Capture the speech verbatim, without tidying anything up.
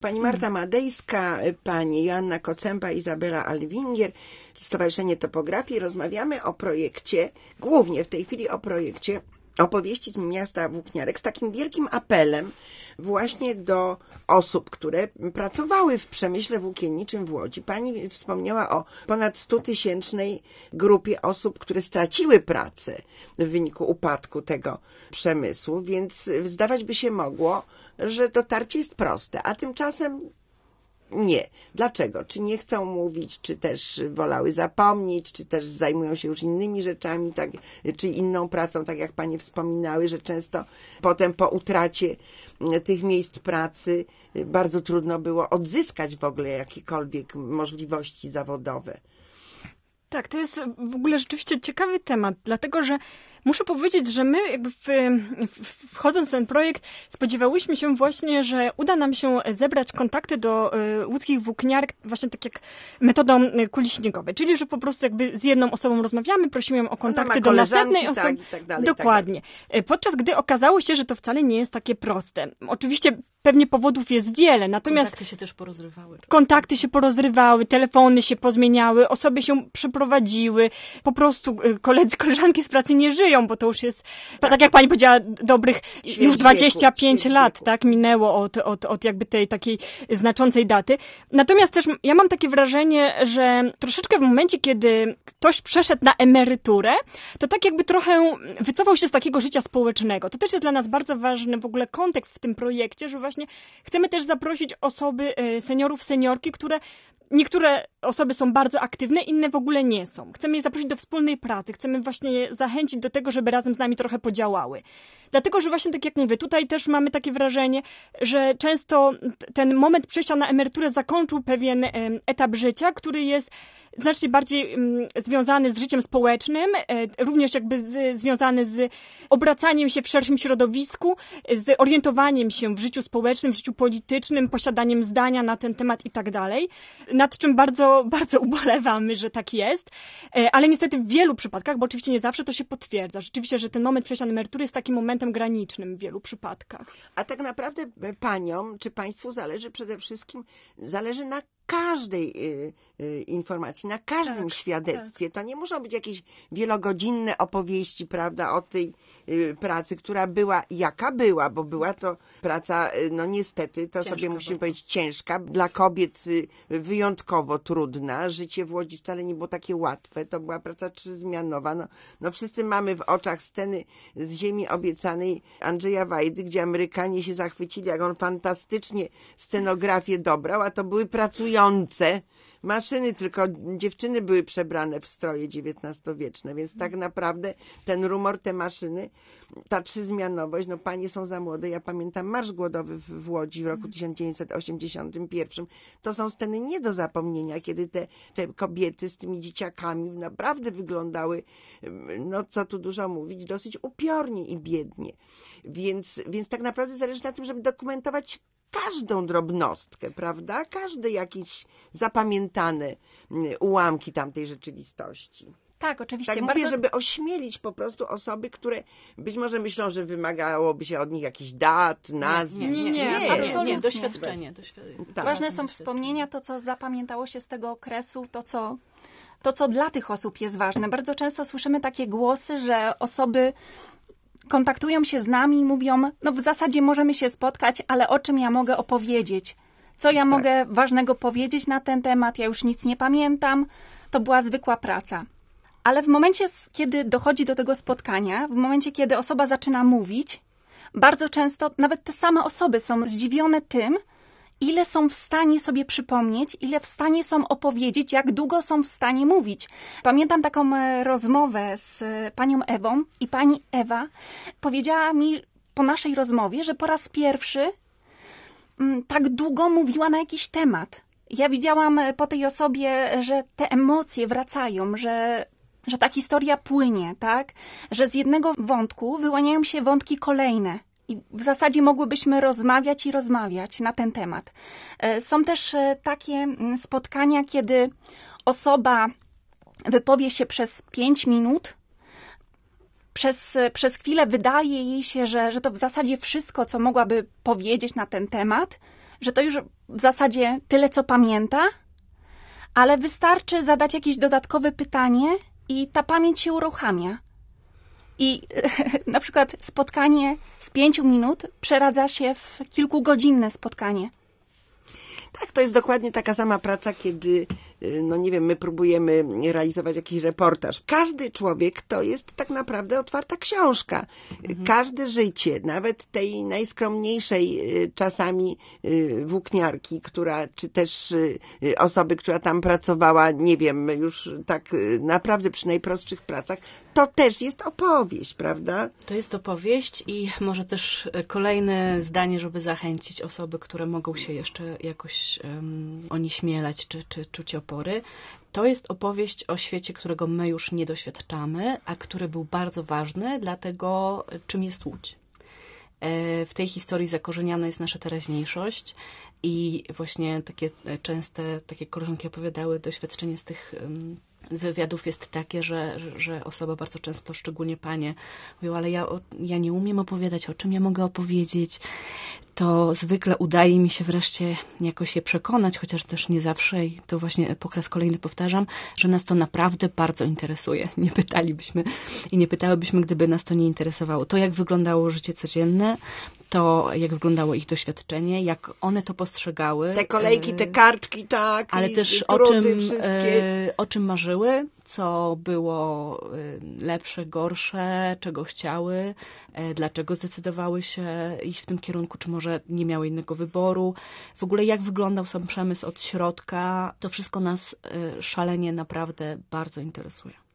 Pani Marta Madejska, pani Joanna Kocemba, Izabela Alwinger, Stowarzyszenie Topografii. Rozmawiamy o projekcie, głównie w tej chwili o projekcie opowieści z miasta Włókniarek, z takim wielkim apelem właśnie do osób, które pracowały w przemyśle włókienniczym w Łodzi. Pani wspomniała o ponad stutysięcznej grupie osób, które straciły pracę w wyniku upadku tego przemysłu, więc zdawać by się mogło, że dotarcie jest proste, a tymczasem nie. Dlaczego? Czy nie chcą mówić, czy też wolały zapomnieć, czy też zajmują się już innymi rzeczami, tak, czy inną pracą, tak jak panie wspominały, że często potem po utracie tych miejsc pracy bardzo trudno było odzyskać w ogóle jakiekolwiek możliwości zawodowe. Tak, to jest w ogóle rzeczywiście ciekawy temat, dlatego że muszę powiedzieć, że my jakby w, w, wchodząc w ten projekt spodziewałyśmy się właśnie, że uda nam się zebrać kontakty do y, łódzkich włókniarek właśnie tak jak metodą kuli śniegowej, czyli że po prostu jakby z jedną osobą rozmawiamy, prosimy ją o kontakty do następnej osoby. Tak, i tak dalej, Dokładnie. Tak dalej. Podczas gdy okazało się, że to wcale nie jest takie proste. Oczywiście pewnie powodów jest wiele, natomiast... Kontakty się też porozrywały. Kontakty się porozrywały, telefony się pozmieniały, osoby się przeprowadziły, po prostu koledzy, koleżanki z pracy nie żyją, bo to już jest, tak, tak jak pani powiedziała, dobrych Śwież już dwadzieścia pięć wieku, lat, wieku. tak, minęło od, od, od jakby tej takiej znaczącej daty. Natomiast też ja mam takie wrażenie, że troszeczkę w momencie, kiedy ktoś przeszedł na emeryturę, to tak jakby trochę wycofał się z takiego życia społecznego. To też jest dla nas bardzo ważny w ogóle kontekst w tym projekcie, że właśnie chcemy też zaprosić osoby, seniorów, seniorki, które niektóre osoby są bardzo aktywne, inne w ogóle nie są. Chcemy je zaprosić do wspólnej pracy, chcemy właśnie je zachęcić do tego, żeby razem z nami trochę podziałały. Dlatego, że właśnie tak jak mówię, tutaj też mamy takie wrażenie, że często ten moment przejścia na emeryturę zakończył pewien etap życia, który jest znacznie bardziej związany z życiem społecznym, również jakby z, związany z obracaniem się w szerszym środowisku, z orientowaniem się w życiu społecznym, w życiu politycznym, posiadaniem zdania na ten temat i tak dalej. Nad czym bardzo, bardzo ubolewamy, że tak jest, ale niestety w wielu przypadkach, bo oczywiście nie zawsze to się potwierdza, rzeczywiście, że ten moment przejścia na emeryturę jest takim momentem granicznym w wielu przypadkach. A tak naprawdę paniom, czy państwu zależy przede wszystkim, zależy na każdej y, y, informacji, na każdym tak, świadectwie. Tak. To nie muszą być jakieś wielogodzinne opowieści, prawda, o tej y, pracy, która była, jaka była, bo była to praca, y, no niestety, to ciężka sobie musimy bardzo. powiedzieć, ciężka, dla kobiet y, wyjątkowo trudna. Życie w Łodzi wcale nie było takie łatwe. To była praca trzyzmianowa. No, no wszyscy mamy w oczach sceny z Ziemi Obiecanej Andrzeja Wajdy, gdzie Amerykanie się zachwycili, jak on fantastycznie scenografię dobrał, a to były pracujące maszyny, tylko dziewczyny były przebrane w stroje dziewiętnastowieczne, więc tak naprawdę ten rumor, te maszyny, ta trzyzmianowość, no panie są za młode, ja pamiętam Marsz Głodowy w, w Łodzi w roku tysiąc dziewięćset osiemdziesiątym pierwszym. To są sceny nie do zapomnienia, kiedy te, te kobiety z tymi dzieciakami naprawdę wyglądały, no co tu dużo mówić, dosyć upiornie i biednie. Więc, więc tak naprawdę zależy na tym, żeby dokumentować każdą drobnostkę, prawda? Każde jakieś zapamiętane ułamki tamtej rzeczywistości. Tak, oczywiście. Tak bardzo... mówię, żeby ośmielić po prostu osoby, które być może myślą, że wymagałoby się od nich jakichś dat, nazw. Nie, nie, nie, nie, nie. absolutnie. Nie, doświadczenie. doświadczenie. Tak. Ważne są wspomnienia, to co zapamiętało się z tego okresu, to co, to co dla tych osób jest ważne. Bardzo często słyszymy takie głosy, że osoby kontaktują się z nami i mówią, no w zasadzie możemy się spotkać, ale o czym ja mogę opowiedzieć? Co ja tak. mogę ważnego powiedzieć na ten temat? Ja już nic nie pamiętam. To była zwykła praca. Ale w momencie, kiedy dochodzi do tego spotkania, w momencie, kiedy osoba zaczyna mówić, bardzo często nawet te same osoby są zdziwione tym, ile są w stanie sobie przypomnieć, ile w stanie są opowiedzieć, jak długo są w stanie mówić. Pamiętam taką rozmowę z panią Ewą i pani Ewa powiedziała mi po naszej rozmowie, że po raz pierwszy tak długo mówiła na jakiś temat. Ja widziałam po tej osobie, że te emocje wracają, że, że ta historia płynie, tak? Że z jednego wątku wyłaniają się wątki kolejne. I w zasadzie mogłybyśmy rozmawiać i rozmawiać na ten temat. Są też takie spotkania, kiedy osoba wypowie się przez pięć minut. Przez, przez chwilę wydaje jej się, że, że to w zasadzie wszystko, co mogłaby powiedzieć na ten temat. że to już w zasadzie tyle, co pamięta, ale wystarczy zadać jakieś dodatkowe pytanie i ta pamięć się uruchamia. I na przykład spotkanie z pięciu minut przeradza się w kilkugodzinne spotkanie. Tak, to jest dokładnie taka sama praca, kiedy, no nie wiem, my próbujemy realizować jakiś reportaż. Każdy człowiek to jest tak naprawdę otwarta książka. Mhm. Każde życie, nawet tej najskromniejszej czasami włókniarki, która, czy też osoby, która tam pracowała, nie wiem, już tak naprawdę przy najprostszych pracach, to też jest opowieść, prawda? To jest opowieść i może też kolejne zdanie, żeby zachęcić osoby, które mogą się jeszcze jakoś um, onieśmielać, czy, czy czuć opory. To jest opowieść o świecie, którego my już nie doświadczamy, a który był bardzo ważny dla tego, czym jest Łódź. W tej historii zakorzeniana jest nasza teraźniejszość i właśnie takie częste, takie koleżanki opowiadały, doświadczenie z tych um, wywiadów jest takie, że, że osoba bardzo często, szczególnie panie, mówią, ale ja, ja nie umiem opowiadać, o czym ja mogę opowiedzieć. To zwykle udaje mi się wreszcie jakoś je przekonać, chociaż też nie zawsze i to właśnie po raz kolejny powtarzam, że nas to naprawdę bardzo interesuje. Nie pytalibyśmy i nie pytałybyśmy, gdyby nas to nie interesowało. To, jak wyglądało życie codzienne, to jak wyglądało ich doświadczenie, jak one to postrzegały. Te kolejki, te kartki, tak. Ale i, też i o czym, wszystkie. o czym marzyły, co było lepsze, gorsze, czego chciały, dlaczego zdecydowały się iść w tym kierunku, czy może nie miały innego wyboru. W ogóle jak wyglądał sam przemysł od środka, to wszystko nas szalenie naprawdę bardzo interesuje.